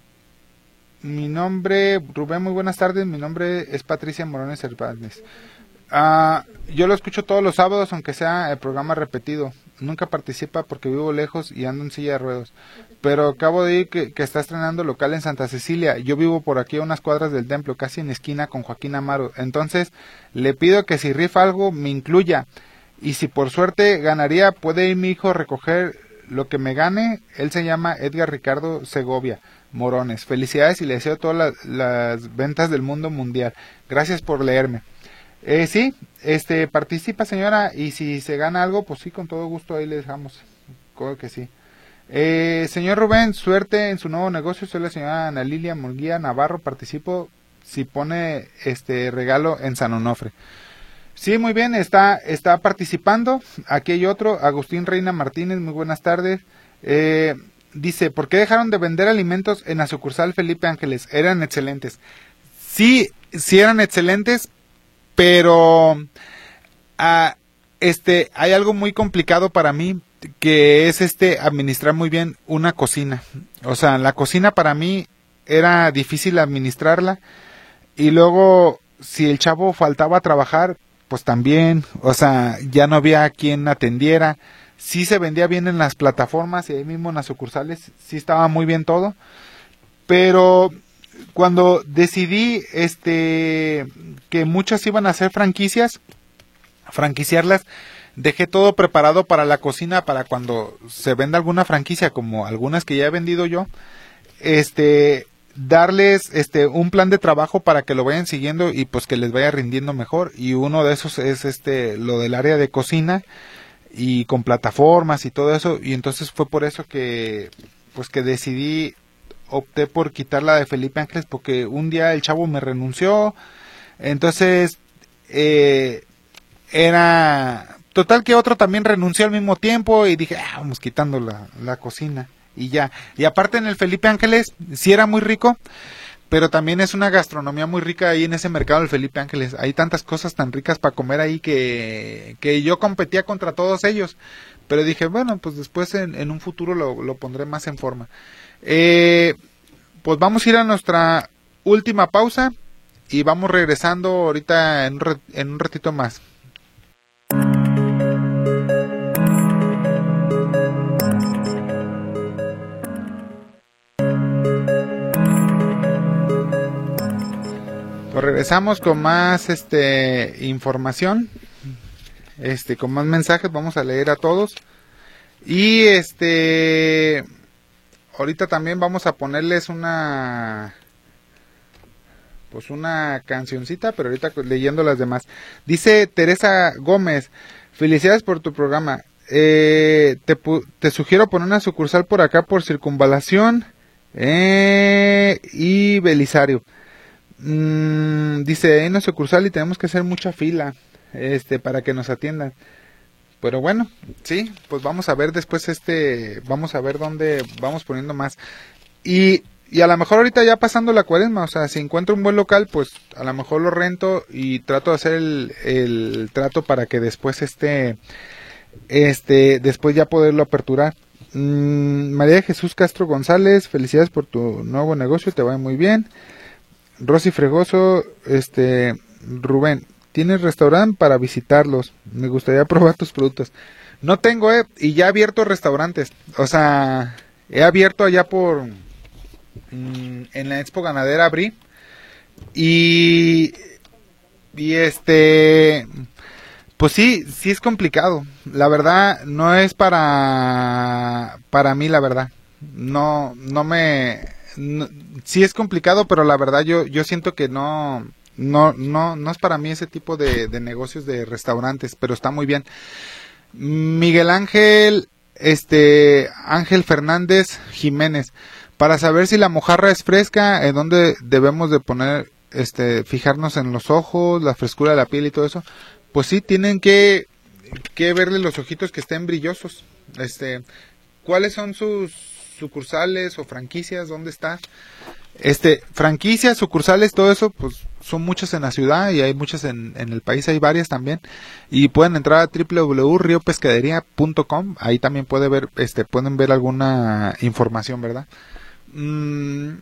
mi nombre, Rubén, muy buenas tardes, mi nombre es Patricia Morones Cervantes. Uh, yo lo escucho todos los sábados, aunque sea el programa repetido. Nunca participa porque vivo lejos y ando en silla de ruedas. Pero acabo de ir que, que está estrenando local en Santa Cecilia. Yo vivo por aquí a unas cuadras del templo, casi en esquina con Joaquín Amaro. Entonces, le pido que si rifa algo, me incluya. Y si por suerte ganaría, puede ir mi hijo a recoger lo que me gane. Él se llama Edgar Ricardo Segovia Morones. Felicidades y le deseo todas las, las ventas del mundo mundial. Gracias por leerme. Eh, sí, este, participa señora, y si se gana algo, pues sí, con todo gusto ahí le dejamos, creo que sí. Eh, señor Rubén, suerte en su nuevo negocio, soy la señora Ana Lilia Munguía Navarro, participo si pone este regalo en San Onofre. Sí, muy bien, está, está participando. Aquí hay otro, Agustín Reina Martínez, muy buenas tardes. Eh, dice, ¿por qué dejaron de vender alimentos en la sucursal Felipe Ángeles? Eran excelentes. Sí, sí eran excelentes, pero uh, este hay algo muy complicado para mí, que es este administrar muy bien una cocina. O sea, la cocina para mí era difícil administrarla, y luego si el chavo faltaba a trabajar, pues también, o sea, ya no había quien atendiera. Sí se vendía bien en las plataformas y ahí mismo en las sucursales, sí estaba muy bien todo, pero cuando decidí este que muchas iban a hacer franquicias, franquiciarlas, dejé todo preparado para la cocina, para cuando se venda alguna franquicia, como algunas que ya he vendido yo, este darles este un plan de trabajo para que lo vayan siguiendo y pues que les vaya rindiendo mejor. Y uno de esos es este lo del área de cocina, y con plataformas y todo eso, y entonces fue por eso que pues que decidí opté por quitarla de Felipe Ángeles, porque un día el chavo me renunció. Entonces eh, era total que otro también renunció al mismo tiempo, y dije, ah, vamos quitando la, la cocina y ya. Y aparte en el Felipe Ángeles sí era muy rico, pero también es una gastronomía muy rica ahí en ese mercado del Felipe Ángeles. Hay tantas cosas tan ricas para comer ahí que, que yo competía contra todos ellos, pero dije, bueno, pues después en, en un futuro lo, lo pondré más en forma. Eh, pues vamos a ir a nuestra última pausa y vamos regresando ahorita en un, re, en un ratito más. Pues regresamos con más este información, este con más mensajes, vamos a leer a todos. Y este ahorita también vamos a ponerles una pues una cancioncita, pero ahorita leyendo las demás. Dice Teresa Gómez, felicidades por tu programa. Eh, te, te sugiero poner una sucursal por acá por Circunvalación eh, y Belisario. Mm, dice, hay una sucursal y tenemos que hacer mucha fila este para que nos atiendan. Pero bueno, sí, pues vamos a ver después este, vamos a ver dónde vamos poniendo más. Y, y a lo mejor ahorita ya pasando la cuaresma, o sea, si encuentro un buen local, pues a lo mejor lo rento y trato de hacer el, el trato para que después este, este, después ya poderlo aperturar. Mm, María Jesús Castro González, felicidades por tu nuevo negocio, te va muy bien. Rosy Fregoso, este, Rubén, ¿tienes restaurante para visitarlos? Me gustaría probar tus productos. No tengo, eh, y ya he abierto restaurantes. O sea, he abierto allá por... Mmm, en la Expo Ganadera abrí. Y... Y este... Pues sí, sí es complicado. La verdad, no es para... Para mí, la verdad. No, no me... No, sí es complicado, pero la verdad yo, yo siento que no... No, no, no es para mí ese tipo de, de negocios de restaurantes, pero está muy bien. Miguel Ángel, este, Ángel Fernández Jiménez, para saber si la mojarra es fresca, en dónde debemos de poner, este, fijarnos en los ojos, la frescura de la piel y todo eso. Pues sí, tienen que, que verle los ojitos que estén brillosos. Este, ¿cuáles son sus sucursales o franquicias? ¿Dónde está? Este, franquicias, sucursales, todo eso, pues son muchas en la ciudad y hay muchas en, en el país, hay varias también. Y pueden entrar a doble u doble u doble u punto rio pescadería punto com, ahí también puede ver, este, pueden ver alguna información, ¿verdad? Mm,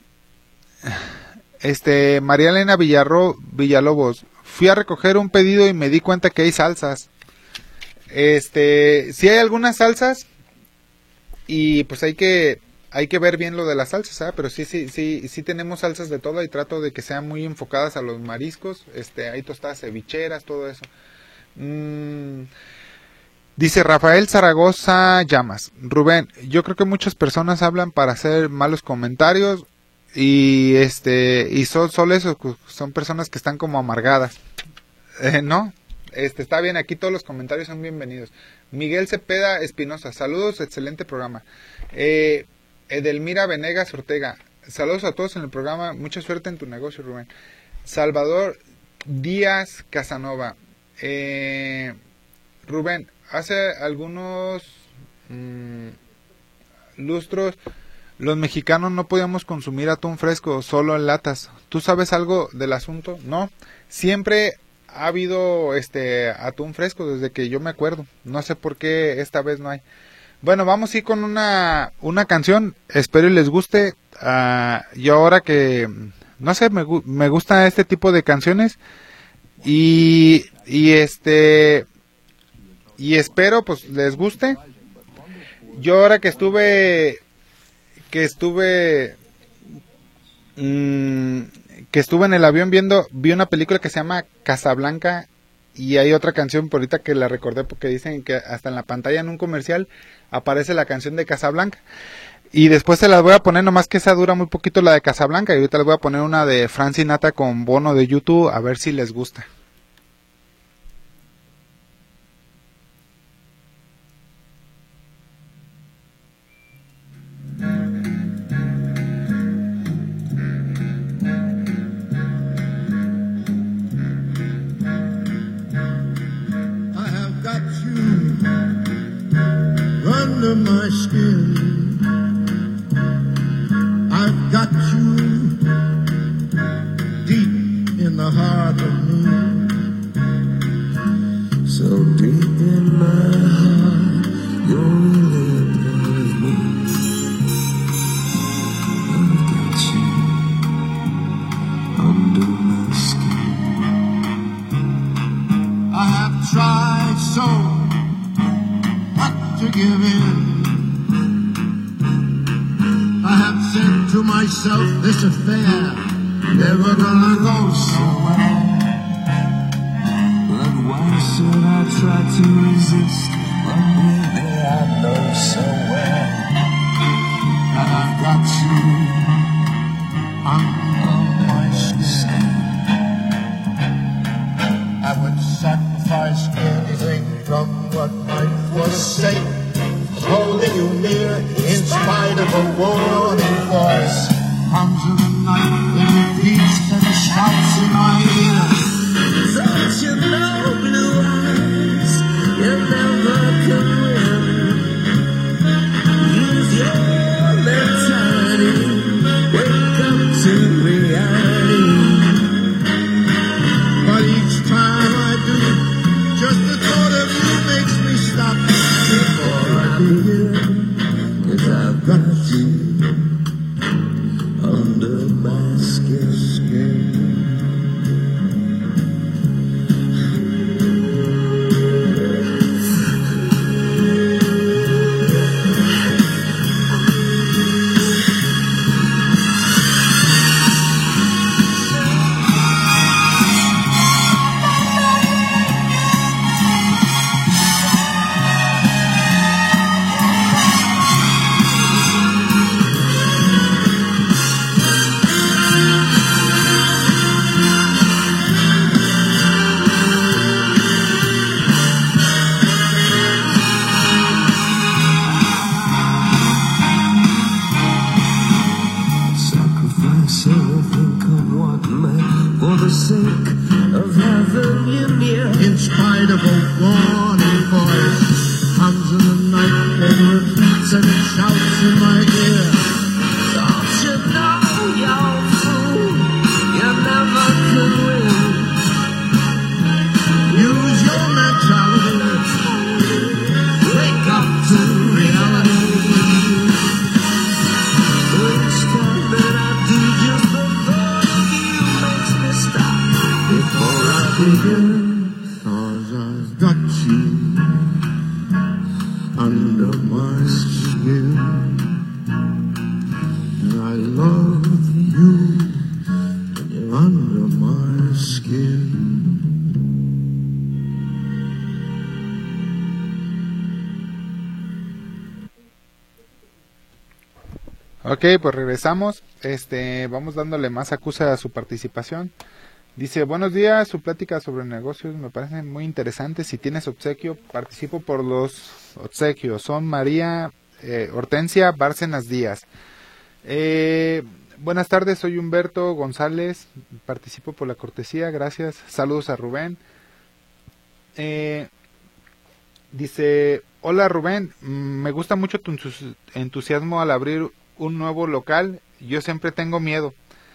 este, María Elena Villarro, Villalobos, fui a recoger un pedido y me di cuenta que hay salsas. Este, sí hay algunas salsas y pues hay que hay que ver bien lo de las salsas, ¿eh? Pero sí sí sí sí tenemos salsas de todo y trato de que sean muy enfocadas a los mariscos. Este, hay tostadas cevicheras, todo eso. Mm, dice Rafael Zaragoza Llamas, Rubén, yo creo que muchas personas hablan para hacer malos comentarios y este y son solo eso, son personas que están como amargadas. Eh, no, este está bien, aquí todos los comentarios son bienvenidos. Miguel Cepeda Espinosa, saludos, excelente programa. Eh, Edelmira Venegas Ortega, saludos a todos en el programa, mucha suerte en tu negocio, Rubén. Salvador Díaz Casanova, eh, Rubén, hace algunos mmm, lustros los mexicanos no podíamos consumir atún fresco, solo en latas. ¿Tú sabes algo del asunto? No, siempre ha habido este atún fresco desde que yo me acuerdo. No sé por qué esta vez no hay. Bueno, vamos a ir con una una canción. Espero y les guste. Uh, yo ahora que no sé, me, me gusta este tipo de canciones y y este y espero pues les guste. Yo ahora que estuve que estuve mmm, que estuve en el avión viendo, vi una película que se llama Casablanca y hay otra canción por ahorita que la recordé porque dicen que hasta en la pantalla en un comercial aparece la canción de Casablanca y después se las voy a poner, nomás que esa dura muy poquito la de Casablanca y ahorita les voy a poner una de Frank Sinatra con Bono de YouTube a ver si les gusta. Under my skin, I've got you deep in the heart of me, so deep in my heart, you're really a part of me. I've got you under my skin. I have tried so to give in. I have said to myself, this affair never gonna go so well. But why should I try to resist when baby I know so well that I've got you under my skin. I would sacrifice anything from what might forsake holding you near in spite of a warning voice. Comes in the night and repeats and shouts in my ear. Don't you know, blue eyes, you never can win. Use your mentality, wake up to reality. But each time I do, just the thought of you makes me stop before I begin. 'Cause I've got you. comes in the night, it repeats and it shouts in my ear. Don't you know, you're a fool, you never could win. Use your mentality, wake up to reality. Each time that I do, just the thought of you makes me stop before I begin. Cause I've got you under my skin, and I love you when you're under my skin. Ok, pues regresamos. Este, vamos dándole más acusa a su participación. Dice, buenos días, su plática sobre negocios me parece muy interesante. Si tienes obsequio, participo por los obsequios. Son María eh, Hortensia Bárcenas Díaz. Eh, buenas tardes, soy Humberto González, participo por la cortesía, gracias. Saludos a Rubén. Eh, dice, hola Rubén, me gusta mucho tu entusiasmo al abrir un nuevo local. Yo siempre tengo miedo.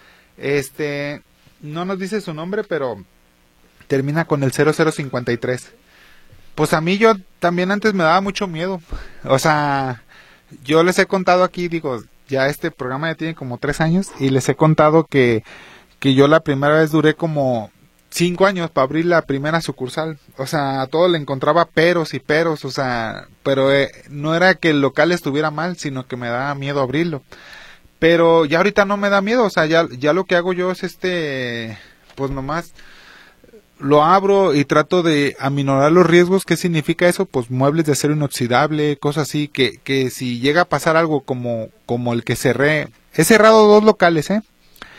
Este... No nos dice su nombre, pero termina con el cero cero cincuenta y tres. Pues a mí yo también antes me daba mucho miedo. O sea, yo les he contado aquí, digo, ya este programa ya tiene como tres años y les he contado que, que yo la primera vez duré como cinco años para abrir la primera sucursal. O sea, a todo le encontraba peros y peros, o sea, pero eh, no era que el local estuviera mal, sino que me daba miedo abrirlo. Pero ya ahorita no me da miedo, o sea, ya, ya lo que hago yo es este, pues nomás lo abro y trato de aminorar los riesgos. ¿Qué significa eso? Pues muebles de acero inoxidable, cosas así, que, que si llega a pasar algo como, como el que cerré, he cerrado dos locales, ¿eh?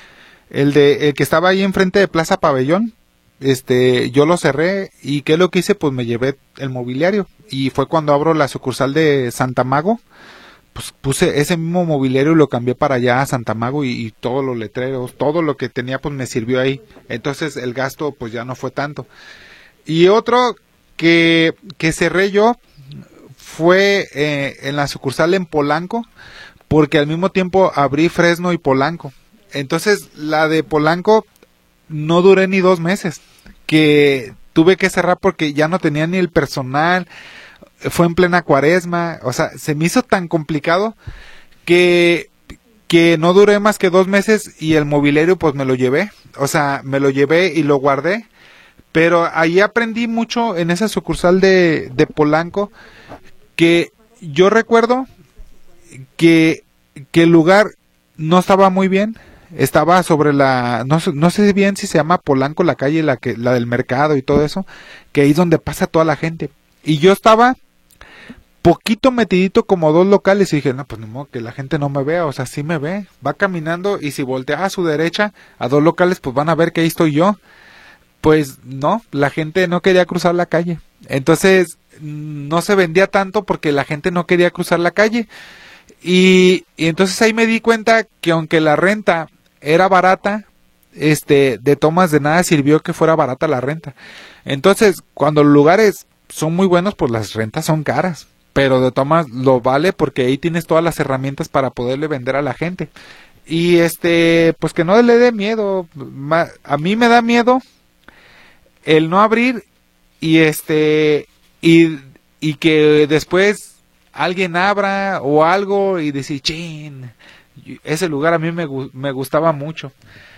El de, el que estaba ahí enfrente de Plaza Pabellón, este, yo lo cerré y ¿qué es lo que hice? Pues me llevé el mobiliario y fue cuando abro la sucursal de Santa Mago. Pues puse ese mismo mobiliario y lo cambié para allá a Santa Mago y, y todos los letreros, todo lo que tenía pues me sirvió ahí. Entonces el gasto pues ya no fue tanto. Y otro que, que cerré yo fue eh, en la sucursal en Polanco, porque al mismo tiempo abrí Fresno y Polanco. Entonces la de Polanco no duré ni dos meses, que tuve que cerrar porque ya no tenía ni el personal. Fue en plena cuaresma, o sea, se me hizo tan complicado que, que no duré más que dos meses y el mobiliario pues me lo llevé, o sea, me lo llevé y lo guardé, pero ahí aprendí mucho en esa sucursal de, de Polanco, que yo recuerdo que, que el lugar no estaba muy bien, estaba sobre la, no, no sé bien si se llama Polanco, la calle, la que, la del mercado y todo eso, que ahí es donde pasa toda la gente, y yo estaba poquito metidito como dos locales y dije, no, pues ni modo que la gente no me vea, o sea, sí me ve, va caminando y si voltea a su derecha a dos locales, pues van a ver que ahí estoy yo. Pues no, la gente no quería cruzar la calle, entonces no se vendía tanto porque la gente no quería cruzar la calle y, y entonces ahí me di cuenta que aunque la renta era barata, este, de tomas de nada sirvió que fuera barata la renta. Entonces, cuando los lugares son muy buenos, pues las rentas son caras, pero de tomas lo vale porque ahí tienes todas las herramientas para poderle vender a la gente. Y este, pues que no le dé miedo. A mí me da miedo el no abrir y este y, y que después alguien abra o algo y decir, chin, ese lugar a mí me, me gustaba mucho.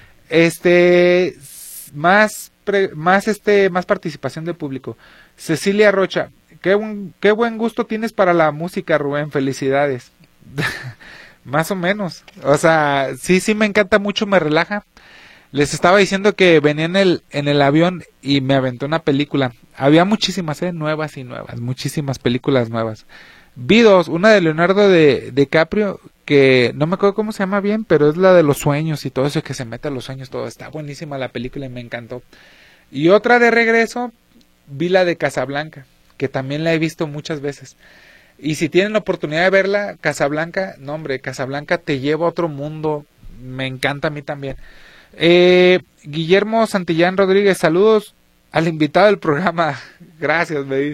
Este, más pre, más este más participación del público. Cecilia Rocha, qué buen, qué buen gusto tienes para la música, Rubén, felicidades. Más o menos, o sea, sí, sí me encanta mucho, me relaja. Les estaba diciendo que venía en el, en el avión y me aventó una película. Había muchísimas, eh, nuevas y nuevas, muchísimas películas nuevas. Vi dos, una de Leonardo de DiCaprio, que no me acuerdo cómo se llama bien, pero es la de los sueños y todo eso, que se mete a los sueños, todo. Está buenísima la película y me encantó. Y otra de regreso, vi la de Casablanca, que también la he visto muchas veces. Y si tienen la oportunidad de verla, Casablanca, no hombre, Casablanca te lleva a otro mundo, me encanta a mí también. Eh, Guillermo Santillán Rodríguez, saludos al invitado del programa, gracias, me dice.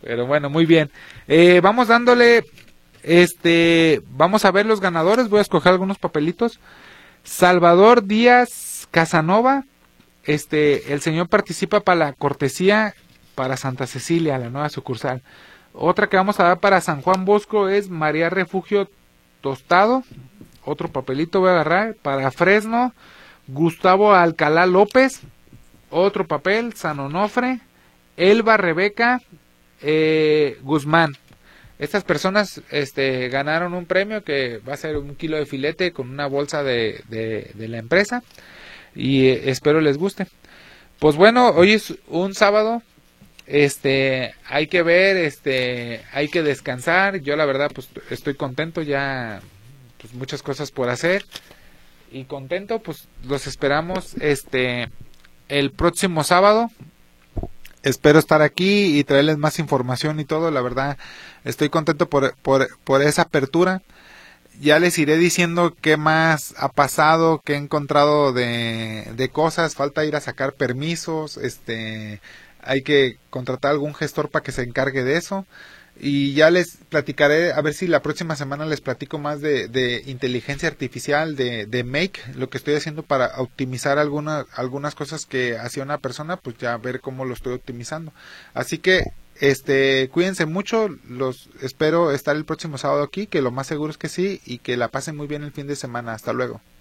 Pero bueno, muy bien. Eh, vamos dándole, este, vamos a ver los ganadores. Voy a escoger algunos papelitos. Salvador Díaz Casanova. Este, el señor participa para la cortesía para Santa Cecilia, la nueva sucursal. Otra que vamos a dar para San Juan Bosco es María Refugio Tostado. Otro papelito voy a agarrar. Para Fresno, Gustavo Alcalá López. Otro papel, San Onofre. Elba Rebeca eh, Guzmán. Estas personas este, ganaron un premio que va a ser un kilo de filete con una bolsa de, de, de la empresa. Y eh, espero les guste. Pues bueno, hoy es un sábado. Este, hay que ver, este, hay que descansar. Yo la verdad, pues estoy contento, ya, pues muchas cosas por hacer y contento. Pues los esperamos, este, el próximo sábado. Espero estar aquí y traerles más información y todo. La verdad, estoy contento por, por, por esa apertura. Ya les iré diciendo qué más ha pasado, qué he encontrado de, de cosas. Falta ir a sacar permisos, este. Hay que contratar algún gestor para que se encargue de eso. Y ya les platicaré, a ver si la próxima semana les platico más de, de inteligencia artificial, de, de Make, lo que estoy haciendo para optimizar alguna, algunas cosas que hacía una persona, pues ya ver cómo lo estoy optimizando. Así que, este, cuídense mucho, los espero estar el próximo sábado aquí, que lo más seguro es que sí, y que la pasen muy bien el fin de semana. Hasta luego.